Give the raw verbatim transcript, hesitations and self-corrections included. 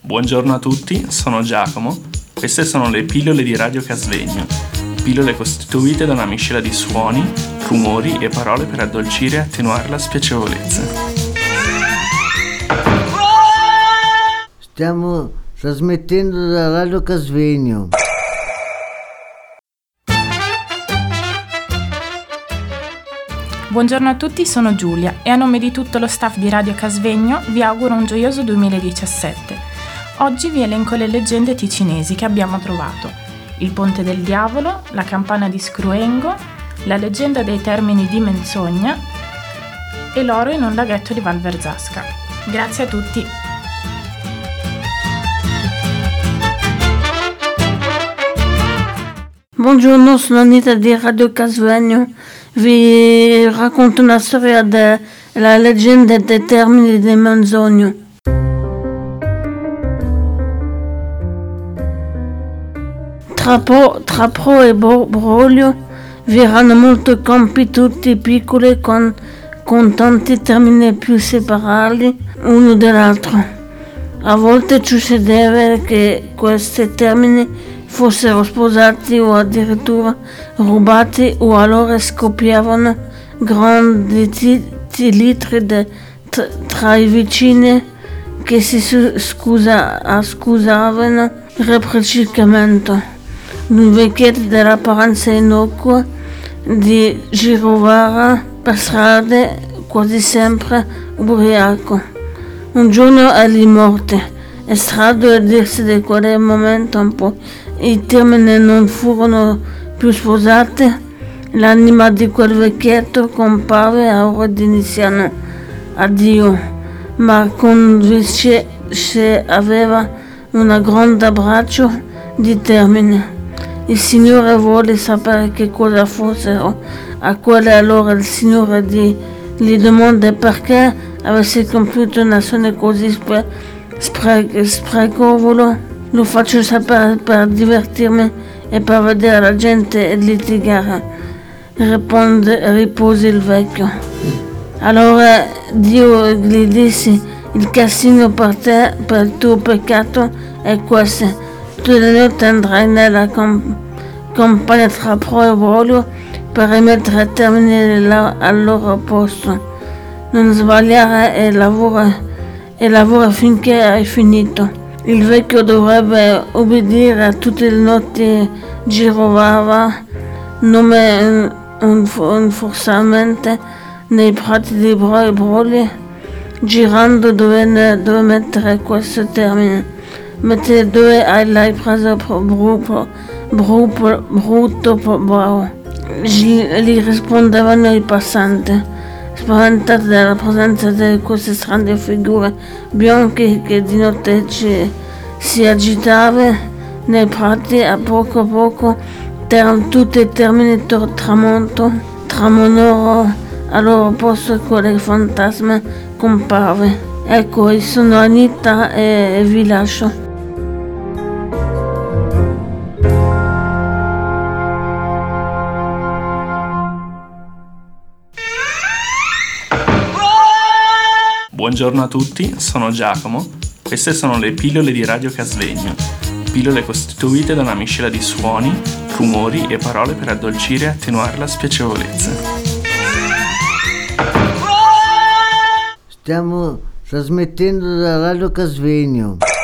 Buongiorno a tutti, sono Giacomo. Queste sono le pillole di Radio Casvegno. Pillole costituite da una miscela di suoni, rumori e parole per addolcire e attenuare la spiacevolezza. Stiamo trasmettendo da Radio Casvegno. Buongiorno a tutti, sono Giulia e a nome di tutto lo staff di Radio Casvegno vi auguro un gioioso duemiladiciassette. Oggi vi elenco le leggende ticinesi che abbiamo trovato: il Ponte del Diavolo, la campana di Scruengo, la leggenda dei termini di Menzogna e l'oro in un laghetto di Val Verzasca. Grazie a tutti. Buongiorno, sono Anita di Radio Casvegno. Vi racconto una storia della leggenda dei termini di Menzogna. Tra, po, tra Pro e Broglio vi erano molti campi tutti piccoli con, con tanti termini più separati uno dall'altro. A volte succedeva che questi termini fossero sposati o addirittura rubati, o allora scoppiavano grandi t- litri de, t- tra i vicini che si scusa, scusavano reciprocamente. Un vecchietto dell'apparenza innocua di girovare per strade quasi sempre ubriaco. Un giorno egli morte. È strano a dirsi di quel momento un po' i termini non furono più sposati. L'anima di quel vecchietto comparve a ora di iniziare addio, ma convince se aveva un grande abbraccio di termini. Il Signore vuole sapere che cosa fossero a quelle. Allora il Signore gli, gli domanda perché avesse compiuto un'azione così spre, spre, sprecevole. Lo faccio sapere per divertirmi e per vedere la gente litigare, risponde, rispose il vecchio. Allora Dio gli disse: il castigo per te, per il tuo peccato è questo: tu le notti andrai nella com- campagna tra Pro e Broglio per rimettere termini al loro posto. Non sbagliare e lavora, e lavora finché hai finito. Il vecchio dovrebbe obbedire a tutte le notti, girovava nome forzosamente nei prati di Pro e Broglio, girando dove, dove mettere questo termine. Mentre dove l'hai preso brutto, brutto, brutto, bravo. Gli rispondevano i passanti, spaventati dalla presenza di queste strane figure bianche che di notte ci, si agitavano nei prati. A poco a poco erano tutti i termini tor- tramonto, tramonoro al loro posto. Quelle fantasma comparve. Ecco, io sono Anita e vi lascio. Buongiorno a tutti, sono Giacomo. Queste sono le pillole di Radio Casvegno. Pillole costituite da una miscela di suoni, rumori e parole per addolcire e attenuare la spiacevolezza. Stiamo trasmettendo da Radio Casvegno.